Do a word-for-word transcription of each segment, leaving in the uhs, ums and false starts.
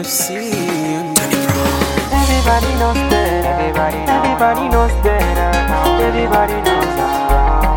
F C. Everybody knows better. Everybody, everybody knows better. Everybody knows now.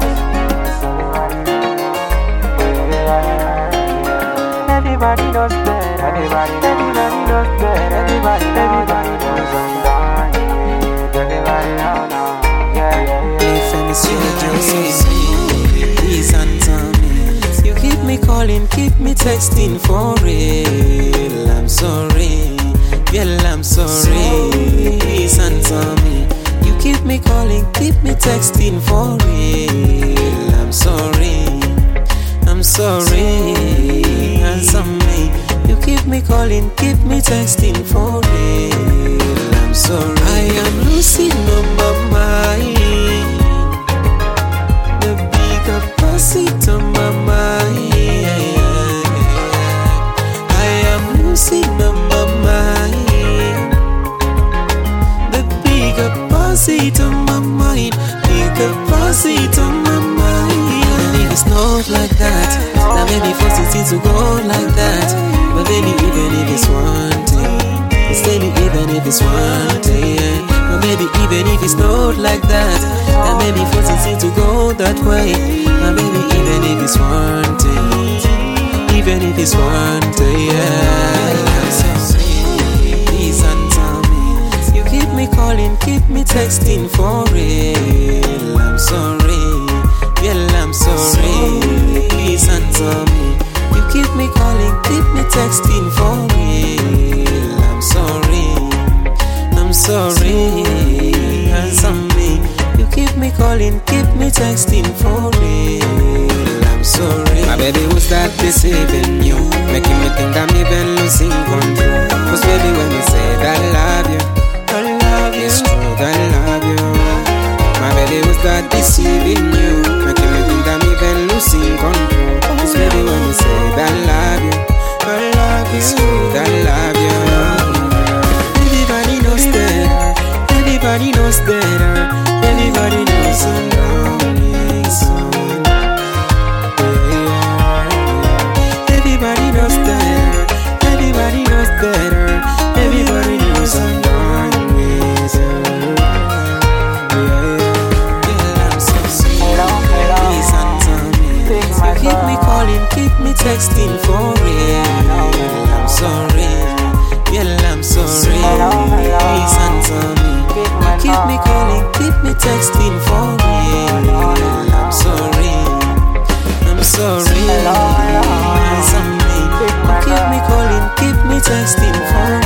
Everybody knows better. Everybody, everybody knows better. Everybody, everybody knows now. Everybody knows now. Yeah, yeah, yeah. If it's your please answer me. You keep me calling, keep me texting for real. I'm sorry, yeah, I'm sorry. Please answer me. You keep me calling, keep me texting for real. I'm sorry, I'm sorry. Answer me. You keep me calling, keep me texting for real. I'm sorry. I am losing on my mind. The big capacity on my mind. I am losing on my mind. The big capacity on my mind. Big capacity on my mind. And if it's not like that, now maybe force it to go like that. But baby, even if it's one thing, it's baby, even if it's one thing, yeah. But maybe even if it's not like that, then maybe force it to go that way. But baby, even if it's one thing, even if it's one thing, yeah. I'm sorry, please answer me. You keep me calling, keep me texting for real. I'm sorry, yeah, I'm sorry. Please answer me. You keep me calling, keep me texting for real. I'm sorry, I'm sorry. Answer me. You keep me calling, keep me texting for real. I'm sorry. My baby will start deceiving you, making me think I'm even losing control. Cause baby, when you say that I love you, I love you, it's true that I love you. My baby will start deceiving you, making me think I'm even losing control. Cause baby, when you say that I love you, I love you, it's true that I love you. Everybody knows that, everybody knows better. Everybody knows I'm lonely, so yeah. Everybody knows that, everybody knows better. Everybody knows I'm lonely, so keep me calling, keep me texting for real. I'm sorry, yeah, I'm sorry. Please answer me. You keep me calling, keep me texting for real. I'm sorry, I'm sorry. Answer me. You keep me calling, keep me texting for real.